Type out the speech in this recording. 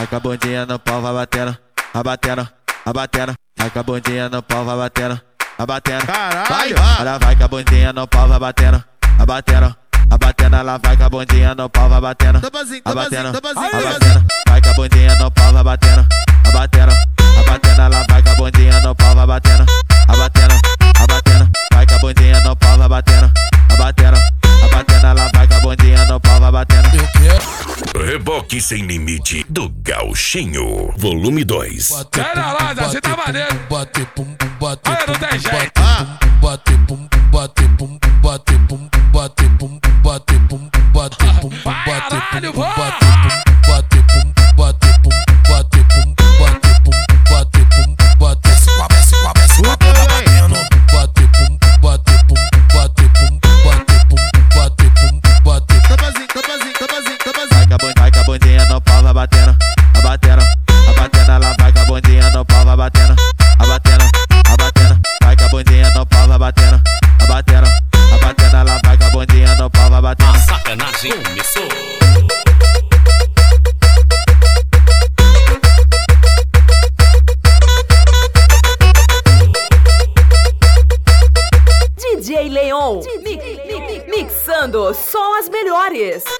vai com a bundinha no pau, vai batendo, abatendo, abatendo. Vai com a bundinha no pau, vai batendo, abatendo. Caralho! Ela vai com a bundinha no pau, vai batendo, abatendo, abatendo. Ela vai com a bundinha no pau, vai batendo, abatendo, abatendo. Vai com a bundinha no pau, vai batendo, abatendo, abatendo. Ela vai com a bundinha no pau, vai batendo, abatendo, abatendo. Vai com a bundinha no pau, vai batendo, abatendo, abatendo. Ela vai com a bundinha no pau, vai batendo. Reboque Sem Limite do Gauchinho, volume 2. Pera lá, você tá maneiro. Olha, não tem jeito. Caralho, vó! Vai com a bundinha no pau, vai batendo, abatendo, abatendo. Ela vai com a bundinha no pau, vai batendo, abatendo, abatendo. Vai com a bundinha no pau, vai batendo, abatendo, abatendo. Ela vai com a bundinha no pau, vai batendo. A sacanagem começou. DJ Leon, mixando só as melhores.